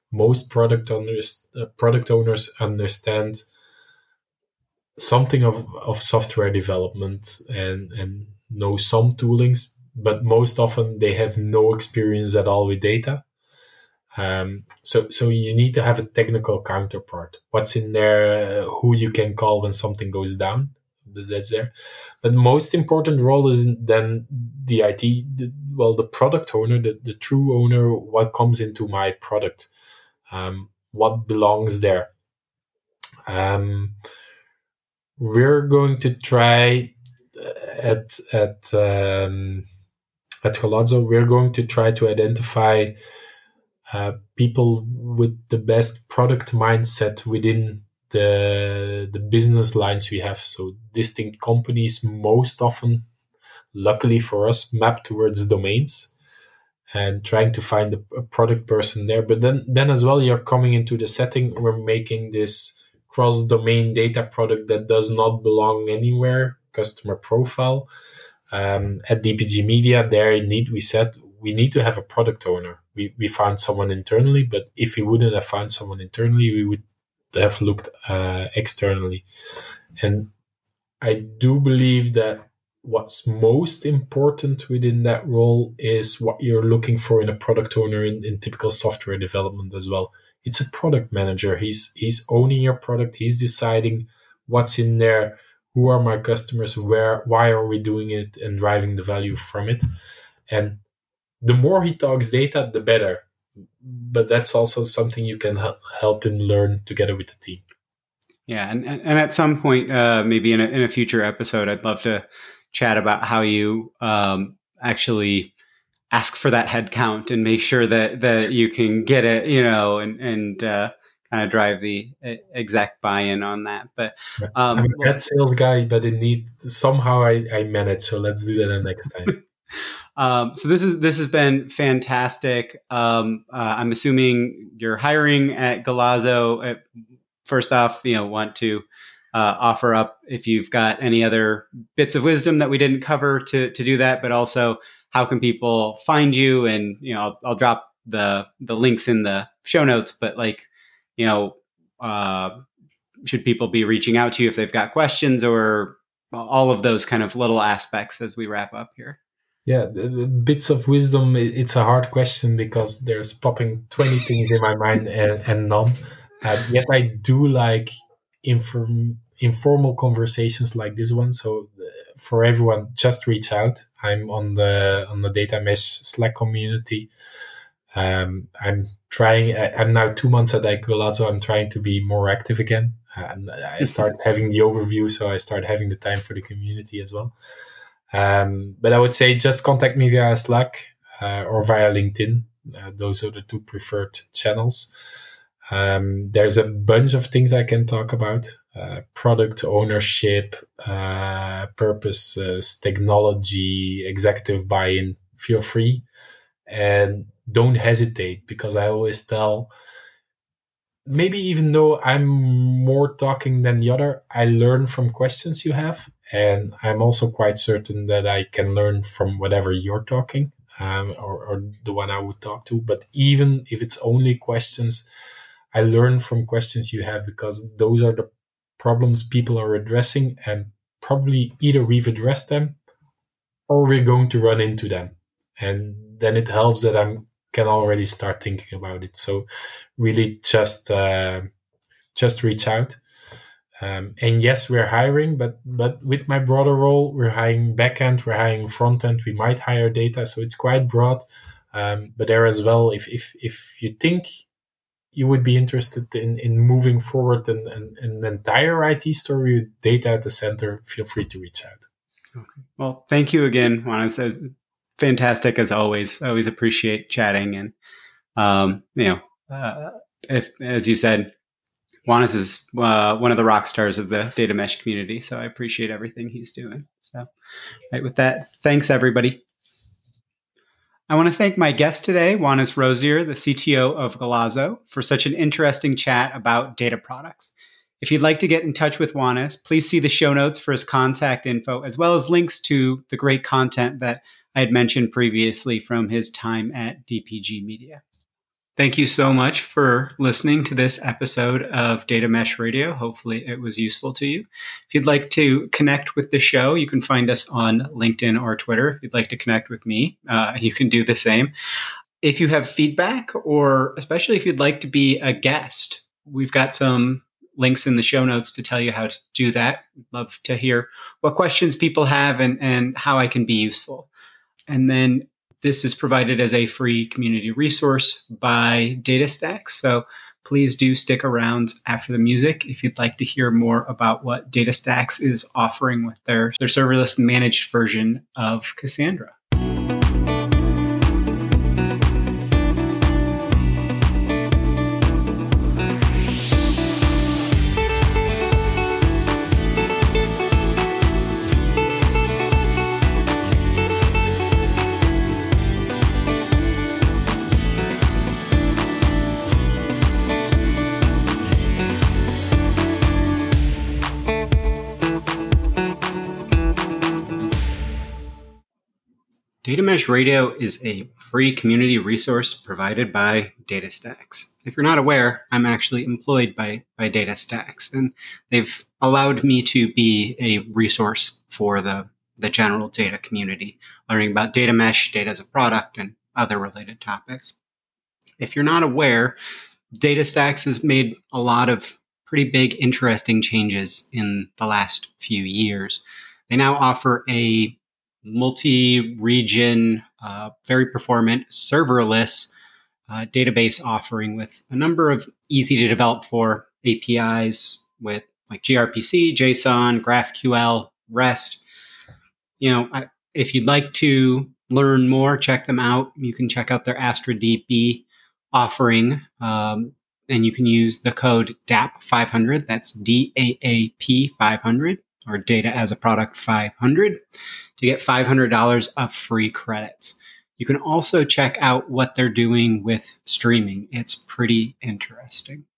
most product owners uh, product owners understand something of, of software development and and know some toolings, but most often they have no experience at all with data. Um, so so you need to have a technical counterpart. What's in there? Uh, who you can call when something goes down? That's there. But the most important role is then the I T. The, well, the product owner, the, the true owner. What comes into my product? Um, what belongs there? Um, we're going to try at at um, at Golazzo. We're going to try to identify Uh, people with the best product mindset within the the business lines we have. So distinct companies most often, luckily for us, map towards domains and trying to find a, a product person there. But then then as well, you're coming into the setting. We're making this cross-domain data product that does not belong anywhere, customer profile. Um, at D P G Media, there indeed we said we need to have a product owner. We, we found someone internally, but if we wouldn't have found someone internally, we would have looked uh, externally. And I do believe that what's most important within that role is what you're looking for in a product owner in, in typical software development as well. It's a product manager. He's he's owning your product. He's deciding what's in there, who are my customers, where, why are we doing it, and driving the value from it. And the more he talks data, the better. But that's also something you can help him learn together with the team. Yeah, and and at some point, uh, maybe in a, in a future episode, I'd love to chat about how you um, actually ask for that head count and make sure that that you can get it, you know, and and uh, kind of drive the exact buy-in on that. But um, I'm a bad sales guy, but indeed somehow I, I manage. So let's do that the next time. Um, so this is this has been fantastic. Um, uh, I'm assuming you're hiring at Golazzo. Uh, first off, you know, want to uh, offer up if you've got any other bits of wisdom that we didn't cover to to do that, but also how can people find you? And you know, I'll, I'll drop the the links in the show notes. But like, you know, uh, should people be reaching out to you if they've got questions, or all of those kind of little aspects as we wrap up here? Yeah, bits of wisdom. It's a hard question because there's popping twenty things in my mind and, and none. Uh, yet I do like inform, informal conversations like this one. So for everyone, just reach out. I'm on the on the Data Mesh Slack community. Um, I'm trying. I'm now two months at Golazzo. I'm trying to be more active again. And I start having the overview, so I start having the time for the community as well. Um, but I would say just contact me via Slack uh, or via LinkedIn. Uh, those are the two preferred channels. Um, there's a bunch of things I can talk about. Uh, product ownership, uh, purposes, technology, executive buy-in. Feel free and don't hesitate, because I always tell, maybe even though I'm more talking than the other, I learn from questions you have. And I'm also quite certain that I can learn from whatever you're talking um, or, or the one I would talk to. But even if it's only questions, I learn from questions you have, because those are the problems people are addressing. And probably either we've addressed them or we're going to run into them. And then it helps that I can already start thinking about it. So really just uh, just reach out. Um, and yes, we're hiring, but but with my broader role, we're hiring backend, we're hiring front end, we might hire data, so it's quite broad. Um, but there as well, if if if you think you would be interested in in moving forward and an, an entire I T story with data at the center, feel free to reach out. Okay. Well, thank you again, Juan. It says fantastic as always. I always appreciate chatting, and um, you know, uh, if as you said, Juanes is uh, one of the rock stars of the data mesh community, so I appreciate everything he's doing. So, right with that, thanks everybody. I want to thank my guest today, Juanes Rozier, the C T O of Golazzo, for such an interesting chat about data products. If you'd like to get in touch with Juanes, please see the show notes for his contact info, as well as links to the great content that I had mentioned previously from his time at D P G Media. Thank you so much for listening to this episode of Data Mesh Radio. Hopefully it was useful to you. If you'd like to connect with the show, you can find us on LinkedIn or Twitter. If you'd like to connect with me, uh, you can do the same. If you have feedback, or especially if you'd like to be a guest, we've got some links in the show notes to tell you how to do that. We'd love to hear what questions people have and, and how I can be useful. And then this is provided as a free community resource by DataStax. So please do stick around after the music if you'd like to hear more about what DataStax is offering with their, their serverless managed version of Cassandra. Data Mesh Radio is a free community resource provided by DataStax. If you're not aware, I'm actually employed by, by DataStax, and they've allowed me to be a resource for the, the general data community, learning about data mesh, data as a product, and other related topics. If you're not aware, DataStax has made a lot of pretty big, interesting changes in the last few years. They now offer a multi-region, uh, very performant, serverless uh, database offering with a number of easy to develop for A P Is with like gRPC, JSON, GraphQL, REST. You know, I, if you'd like to learn more, check them out. You can check out their AstraDB offering, um, and you can use the code D A P five hundred. That's D A A P five hundred, or Data as a Product five hundred, to get five hundred dollars of free credits. You can also check out what they're doing with streaming. It's pretty interesting.